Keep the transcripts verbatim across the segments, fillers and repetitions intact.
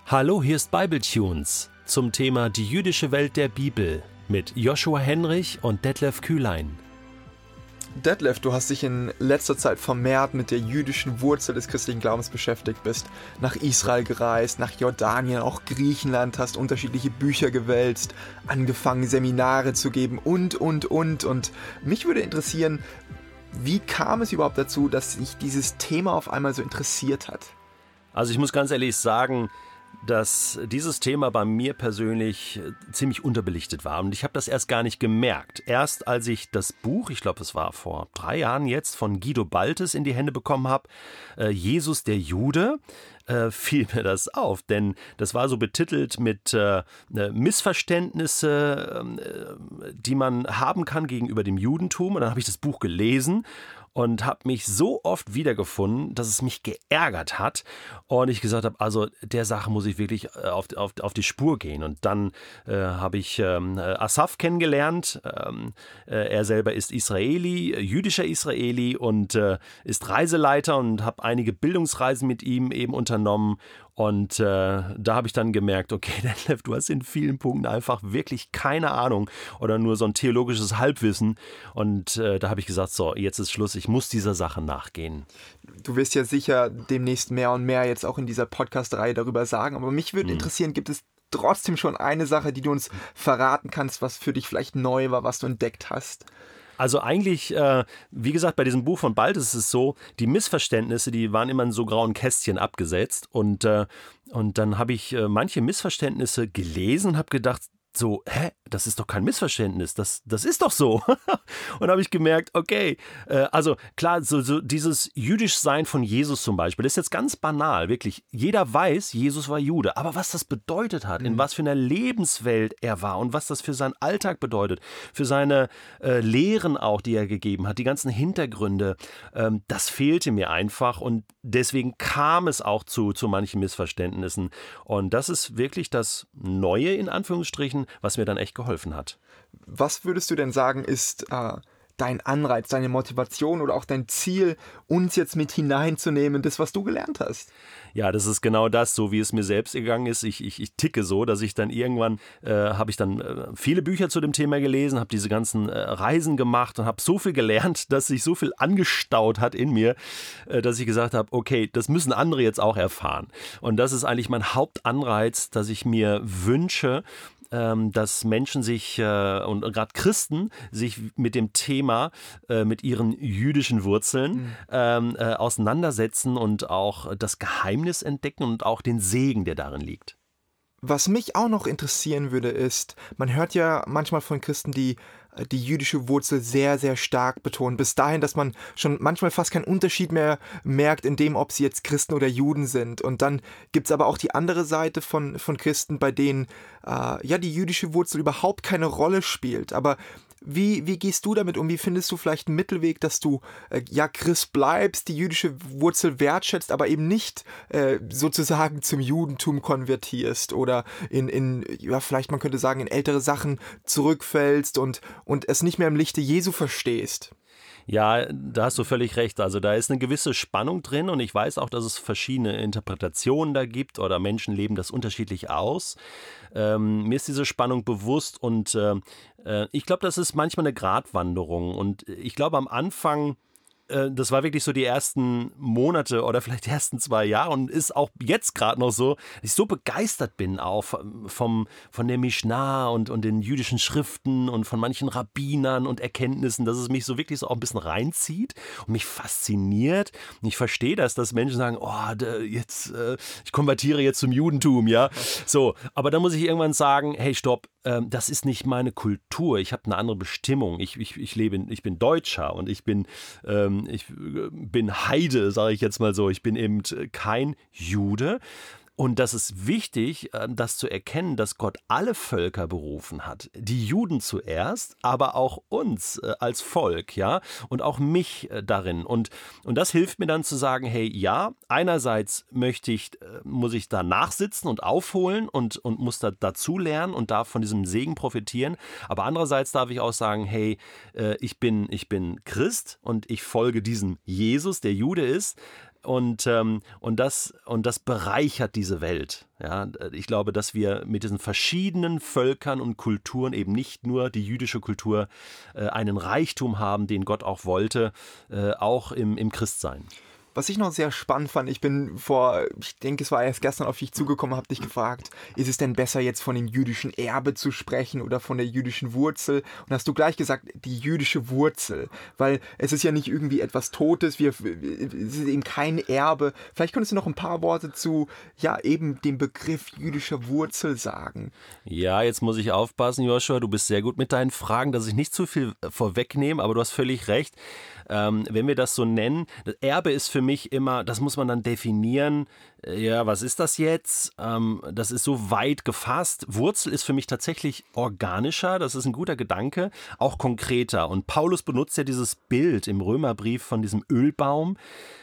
Hallo, hier ist Bibletunes zum Thema Die jüdische Welt der Bibel mit Joshua Henrich und Detlef Kühlein. Detlef, du hast dich in letzter Zeit vermehrt mit der jüdischen Wurzel des christlichen Glaubens beschäftigt, bist nach Israel gereist, nach Jordanien, auch Griechenland, hast unterschiedliche Bücher gewälzt, angefangen Seminare zu geben und, und, und. Und mich würde interessieren, wie kam es überhaupt dazu, dass sich dieses Thema auf einmal so interessiert hat? Also ich muss ganz ehrlich sagen, dass dieses Thema bei mir persönlich ziemlich unterbelichtet war. Und ich habe das erst gar nicht gemerkt. Erst als ich das Buch, ich glaube, es war vor drei Jahren jetzt, von Guido Baltes in die Hände bekommen habe, äh, Jesus der Jude, äh, fiel mir das auf. Denn das war so betitelt mit äh, Missverständnisse, äh, die man haben kann gegenüber dem Judentum. Und dann habe ich das Buch gelesen und habe mich so oft wiedergefunden, dass es mich geärgert hat und ich gesagt habe, also der Sache muss ich wirklich auf, auf, auf die Spur gehen. Und dann äh, habe ich ähm, Asaf kennengelernt. Ähm, äh, er selber ist Israeli, jüdischer Israeli und äh, ist Reiseleiter und habe einige Bildungsreisen mit ihm eben unternommen. Und äh, da habe ich dann gemerkt, okay, Detlef, du hast in vielen Punkten einfach wirklich keine Ahnung oder nur so ein theologisches Halbwissen. Und äh, da habe ich gesagt, so, jetzt ist Schluss, ich muss dieser Sache nachgehen. Du wirst ja sicher demnächst mehr und mehr jetzt auch in dieser Podcast-Reihe darüber sagen. Aber mich würde hm. interessieren, gibt es trotzdem schon eine Sache, die du uns verraten kannst, was für dich vielleicht neu war, was du entdeckt hast? Also eigentlich, äh, wie gesagt, bei diesem Buch von Baltes ist es so, die Missverständnisse, die waren immer in so grauen Kästchen abgesetzt und, äh, und dann habe ich äh, manche Missverständnisse gelesen und habe gedacht, so, hä, das ist doch kein Missverständnis, das, das ist doch so. Und habe ich gemerkt, okay, äh, also klar, so, so dieses Jüdischsein von Jesus zum Beispiel, das ist jetzt ganz banal, wirklich. Jeder weiß, Jesus war Jude, aber was das bedeutet hat, mhm. in was für einer Lebenswelt er war und was das für seinen Alltag bedeutet, für seine äh, Lehren auch, die er gegeben hat, die ganzen Hintergründe, ähm, das fehlte mir einfach und deswegen kam es auch zu, zu manchen Missverständnissen. Und das ist wirklich das Neue, in Anführungsstrichen, was mir dann echt geholfen hat. Was würdest du denn sagen, ist äh, dein Anreiz, deine Motivation oder auch dein Ziel, uns jetzt mit hineinzunehmen, das, was du gelernt hast? Ja, das ist genau das, so wie es mir selbst gegangen ist. Ich, ich, ich ticke so, dass ich dann irgendwann, äh, habe ich dann äh, viele Bücher zu dem Thema gelesen, habe diese ganzen äh, Reisen gemacht und habe so viel gelernt, dass sich so viel angestaut hat in mir, äh, dass ich gesagt habe, okay, das müssen andere jetzt auch erfahren. Und das ist eigentlich mein Hauptanreiz, dass ich mir wünsche, dass Menschen sich äh, und gerade Christen sich mit dem Thema, äh, mit ihren jüdischen Wurzeln mhm. ähm, äh, auseinandersetzen und auch das Geheimnis entdecken und auch den Segen, der darin liegt. Was mich auch noch interessieren würde, ist, man hört ja manchmal von Christen, die die jüdische Wurzel sehr, sehr stark betonen. Bis dahin, dass man schon manchmal fast keinen Unterschied mehr merkt, in dem, ob sie jetzt Christen oder Juden sind. Und dann gibt es aber auch die andere Seite von, von Christen, bei denen äh, ja die jüdische Wurzel überhaupt keine Rolle spielt. Aber Wie, wie gehst du damit um? Wie findest du vielleicht einen Mittelweg, dass du äh, ja Christ bleibst, die jüdische Wurzel wertschätzt, aber eben nicht äh, sozusagen zum Judentum konvertierst oder in, in, ja vielleicht man könnte sagen, in ältere Sachen zurückfällst und, und es nicht mehr im Lichte Jesu verstehst? Ja, da hast du völlig recht. Also da ist eine gewisse Spannung drin und ich weiß auch, dass es verschiedene Interpretationen da gibt oder Menschen leben das unterschiedlich aus. Ähm, mir ist diese Spannung bewusst und äh, ich glaube, das ist manchmal eine Gratwanderung und ich glaube am Anfang, das war wirklich so die ersten Monate oder vielleicht die ersten zwei Jahre und ist auch jetzt gerade noch so, dass ich so begeistert bin auch vom, von der Mishnah und, und den jüdischen Schriften und von manchen Rabbinern und Erkenntnissen, dass es mich so wirklich so auch ein bisschen reinzieht und mich fasziniert. Und ich verstehe das, dass Menschen sagen, oh, jetzt, ich konvertiere jetzt zum Judentum, ja. So, aber dann muss ich irgendwann sagen, hey, stopp, das ist nicht meine Kultur. Ich habe eine andere Bestimmung. Ich, ich, ich lebe, ich bin Deutscher und ich bin ähm, ich bin Heide, sage ich jetzt mal so. Ich bin eben kein Jude. Und das ist wichtig, das zu erkennen, dass Gott alle Völker berufen hat. Die Juden zuerst, aber auch uns als Volk, ja, und auch mich darin. Und, und das hilft mir dann zu sagen, hey, ja, einerseits möchte ich, muss ich da nachsitzen und aufholen und, und muss da dazu lernen und darf von diesem Segen profitieren. Aber andererseits darf ich auch sagen, hey, ich bin, ich bin Christ und ich folge diesem Jesus, der Jude ist. Und, ähm, und, das, und das bereichert diese Welt. Ja, ich glaube, dass wir mit diesen verschiedenen Völkern und Kulturen, eben nicht nur die jüdische Kultur, äh, einen Reichtum haben, den Gott auch wollte, äh, auch im, im Christsein. Was ich noch sehr spannend fand, ich bin vor, ich denke, es war erst gestern auf dich zugekommen, habe dich gefragt, ist es denn besser jetzt von dem jüdischen Erbe zu sprechen oder von der jüdischen Wurzel? Und hast du gleich gesagt, die jüdische Wurzel, weil es ist ja nicht irgendwie etwas Totes, wir, es ist eben kein Erbe. Vielleicht könntest du noch ein paar Worte zu, ja, eben dem Begriff jüdischer Wurzel sagen. Ja, jetzt muss ich aufpassen, Joshua, du bist sehr gut mit deinen Fragen, dass ich nicht zu viel vorwegnehme, aber du hast völlig recht. Ähm, wenn wir das so nennen, das Erbe ist für mich immer, das muss man dann definieren, ja, was ist das jetzt? Ähm, das ist so weit gefasst. Wurzel ist für mich tatsächlich organischer, das ist ein guter Gedanke, auch konkreter. Und Paulus benutzt ja dieses Bild im Römerbrief von diesem Ölbaum.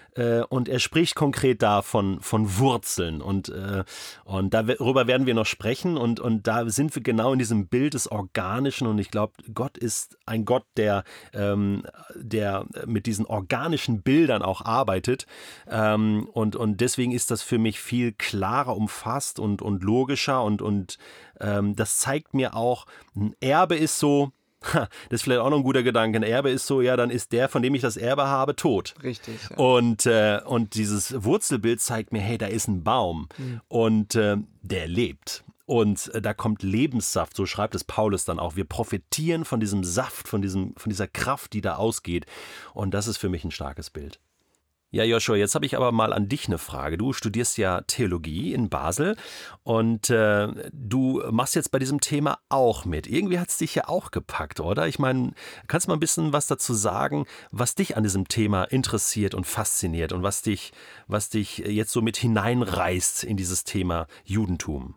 Und er spricht konkret da von, von Wurzeln und, äh, und darüber werden wir noch sprechen und, und da sind wir genau in diesem Bild des Organischen und ich glaube, Gott ist ein Gott, der, ähm, der mit diesen organischen Bildern auch arbeitet ähm, und, und deswegen ist das für mich viel klarer umfasst und, und logischer und, und ähm, das zeigt mir auch, ein Erbe ist so, das ist vielleicht auch noch ein guter Gedanke. Ein Erbe ist so, ja, dann ist der, von dem ich das Erbe habe, tot. Richtig. Ja. Und, äh, und dieses Wurzelbild zeigt mir, hey, da ist ein Baum mhm. und äh, der lebt. Und äh, da kommt Lebenssaft, so schreibt es Paulus dann auch. Wir profitieren von diesem Saft, von, diesem, von dieser Kraft, die da ausgeht. Und das ist für mich ein starkes Bild. Ja, Joshua, jetzt habe ich aber mal an dich eine Frage. Du studierst ja Theologie in Basel und äh, du machst jetzt bei diesem Thema auch mit. Irgendwie hat es dich ja auch gepackt, oder? Ich meine, kannst du mal ein bisschen was dazu sagen, was dich an diesem Thema interessiert und fasziniert und was dich, was dich jetzt so mit hineinreißt in dieses Thema Judentum?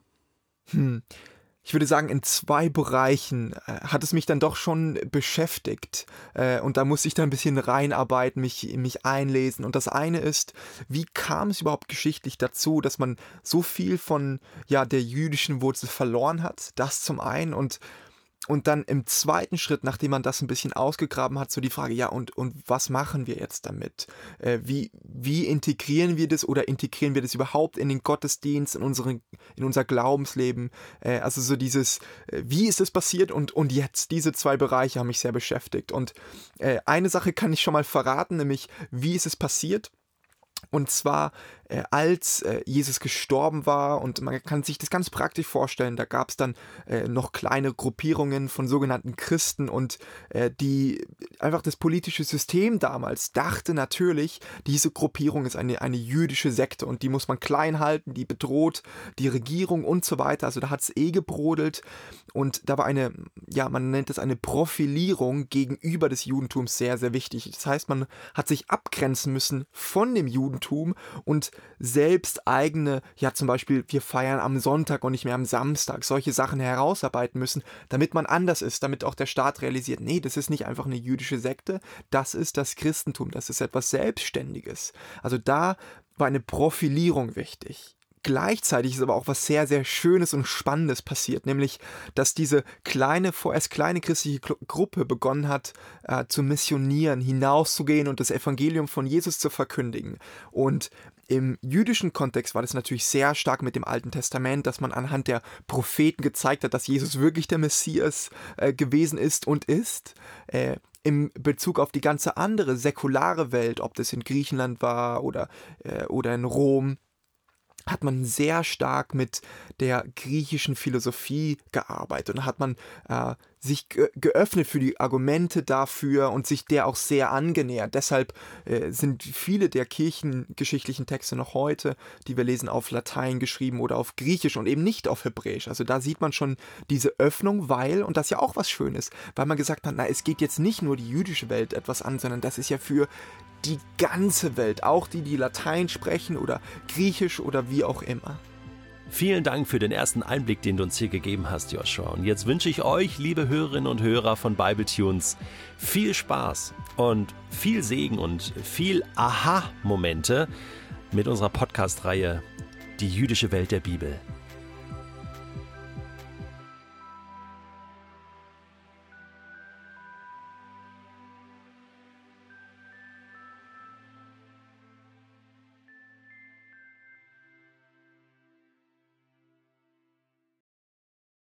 Hm. Ich würde sagen, in zwei Bereichen äh, hat es mich dann doch schon beschäftigt äh, und da musste ich dann ein bisschen reinarbeiten, mich, mich einlesen. Und das eine ist, wie kam es überhaupt geschichtlich dazu, dass man so viel von ja, der jüdischen Wurzel verloren hat? Das zum einen und Und dann im zweiten Schritt, nachdem man das ein bisschen ausgegraben hat, so die Frage, ja, und, und was machen wir jetzt damit? Äh, wie, wie integrieren wir das oder integrieren wir das überhaupt in den Gottesdienst, in, unseren, in unser Glaubensleben? Äh, also so dieses, äh, wie ist es passiert und, und jetzt? Diese zwei Bereiche haben mich sehr beschäftigt. Und äh, eine Sache kann ich schon mal verraten, nämlich, wie ist es passiert? Und zwar, äh, als äh, Jesus gestorben war, und man kann sich das ganz praktisch vorstellen, da gab es dann äh, noch kleine Gruppierungen von sogenannten Christen und äh, die einfach das politische System damals dachte natürlich, diese Gruppierung ist eine, eine jüdische Sekte und die muss man klein halten, die bedroht die Regierung und so weiter. Also da hat es eh gebrodelt und da war eine, ja, man nennt es eine Profilierung gegenüber des Judentums sehr, sehr wichtig. Das heißt, man hat sich abgrenzen müssen von dem Judentum und selbst eigene, ja zum Beispiel, wir feiern am Sonntag und nicht mehr am Samstag, solche Sachen herausarbeiten müssen, damit man anders ist, damit auch der Staat realisiert, nee, das ist nicht einfach eine jüdische Sekte, das ist das Christentum, das ist etwas Selbstständiges. Also da war eine Profilierung wichtig. Gleichzeitig ist aber auch was sehr, sehr Schönes und Spannendes passiert, nämlich, dass diese kleine, vorerst kleine christliche Gruppe begonnen hat, äh, zu missionieren, hinauszugehen und das Evangelium von Jesus zu verkündigen. Und im jüdischen Kontext war das natürlich sehr stark mit dem Alten Testament, dass man anhand der Propheten gezeigt hat, dass Jesus wirklich der Messias äh, gewesen ist und ist. Äh, Im Bezug auf die ganze andere säkulare Welt, ob das in Griechenland war oder, äh, oder in Rom, hat man sehr stark mit der griechischen Philosophie gearbeitet und hat man äh, sich ge- geöffnet für die Argumente dafür und sich der auch sehr angenähert. Deshalb äh, sind viele der kirchengeschichtlichen Texte noch heute, die wir lesen, auf Latein geschrieben oder auf Griechisch und eben nicht auf Hebräisch. Also da sieht man schon diese Öffnung, weil, und das ist ja auch was Schönes, weil man gesagt hat, na, es geht jetzt nicht nur die jüdische Welt etwas an, sondern das ist ja für die ganze Welt, auch die, die Latein sprechen oder Griechisch oder wie auch immer. Vielen Dank für den ersten Einblick, den du uns hier gegeben hast, Joshua. Und jetzt wünsche ich euch, liebe Hörerinnen und Hörer von Bibletunes, viel Spaß und viel Segen und viel Aha-Momente mit unserer Podcast-Reihe Die jüdische Welt der Bibel.